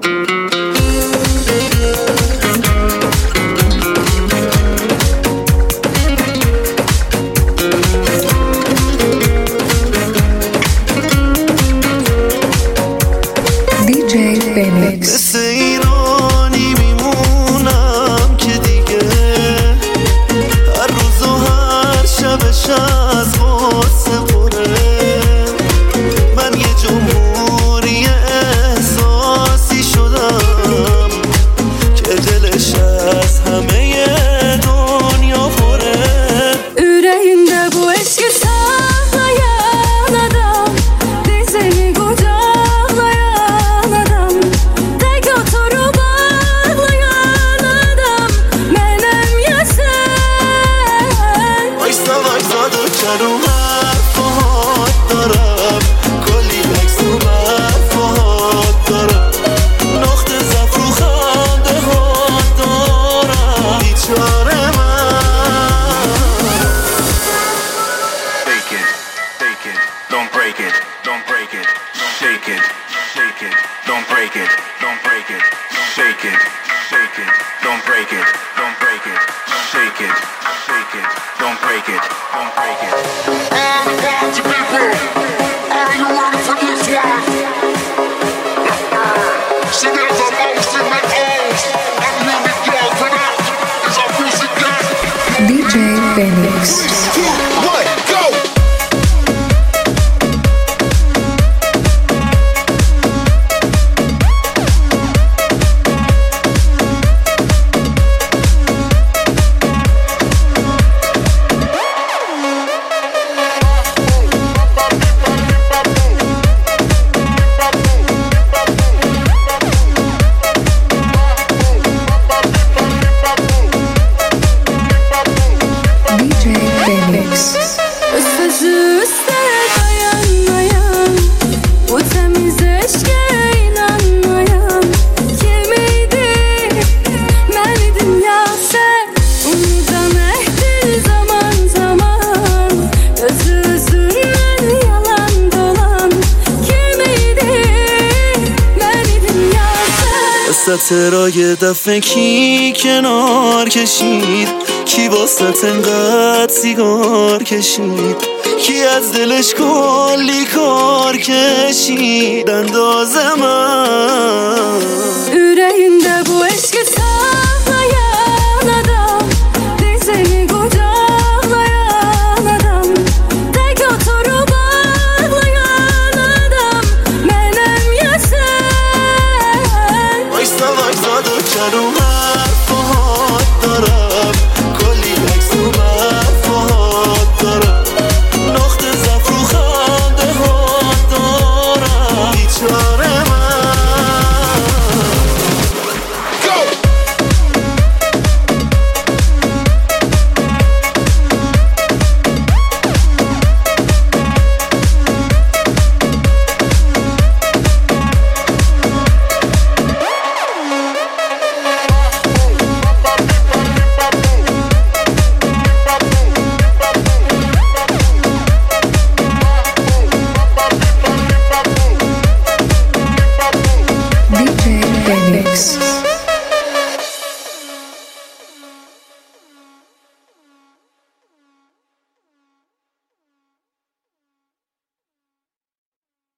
مثل ایرانی میمونم که دیگه هر روز و هر شبش از غصه پره. من یه جمهوری احساسی شدم که دلش از همه دنیا پره. Yüreğimde bu eşki saklayan adam, dizini kucaklayan adam, tek oturup ağlayan adam benim ya sen. Vaysa vaysa döker o harfahat دارم کلی عکس و برفاهات دارم نقطه ضعف رو خنده هات دارم بیچاره من. Fake it, fake it, don't break it, don't break it, shake it, shake it, don't break it, don't break it, shake it, shake it, don't break it, don't break it, shake it, shake it, don't break it, don't break it. All the party people, are you ready for this one? See, there's a most in the O's, and you need your for that. It's a music gang. DJ Phoenix. 2, 1, go! DJ Phoenix. Sözü üste dayanmayan, bu temiz eşke inanmayan kimiydi? Bendim ya sen, unutan ehdi zaman zaman, gözü üzünden yalan dolan kimiydi? Bendim ya sen. وسط یه دفعه کی کنار کشید کی واسه انقدر سیگار کشید کی از دلش کلی کار کشید اندازه من.